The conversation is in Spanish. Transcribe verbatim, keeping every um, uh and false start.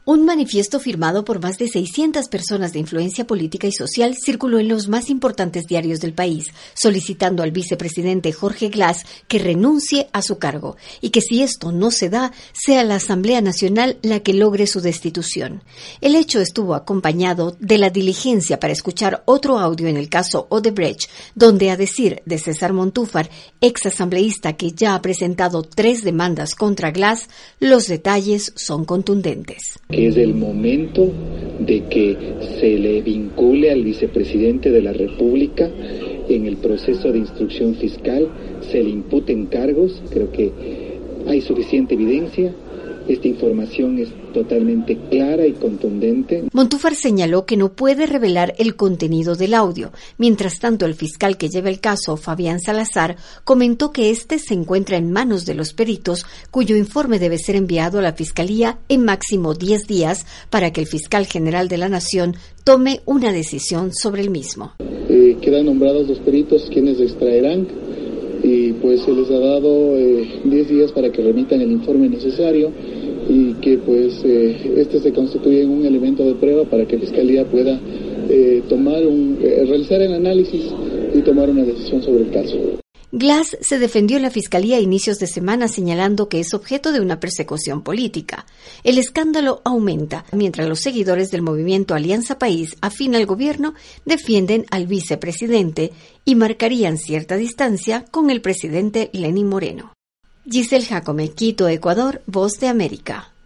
Un manifiesto firmado por más de seiscientas personas de influencia política y social circuló en los más importantes diarios del país, solicitando al vicepresidente Jorge Glass que renuncie a su cargo y que si esto no se da, sea la Asamblea Nacional la que logre su destitución. El hecho estuvo acompañado de la diligencia para escuchar otro audio en el caso Odebrecht, donde, a decir de César Montúfar, ex asambleísta que ya ha presentado tres demandas contra Glass, los detalles son contundentes. Que es el momento de que se le vincule al vicepresidente de la República en el proceso de instrucción fiscal, se le imputen cargos. Creo que hay suficiente evidencia. Esta información es totalmente clara y contundente. Montúfar señaló que no puede revelar el contenido del audio. Mientras tanto, el fiscal que lleva el caso, Fabián Salazar, comentó que este se encuentra en manos de los peritos, cuyo informe debe ser enviado a la Fiscalía en máximo diez días para que el fiscal general de la Nación tome una decisión sobre el mismo. Eh, quedan nombrados los peritos quienes extraerán y pues se les ha dado eh, diez días para que remitan el informe necesario y que pues eh, este se constituya en un elemento de prueba para que la Fiscalía pueda eh, tomar un, eh, realizar el análisis y tomar una decisión sobre el caso. Glass se defendió en la Fiscalía a inicios de semana señalando que es objeto de una persecución política. El escándalo aumenta mientras los seguidores del movimiento Alianza País, afín al gobierno, defienden al vicepresidente y marcarían cierta distancia con el presidente Lenín Moreno. Giselle Jacome, Quito, Ecuador, Voz de América.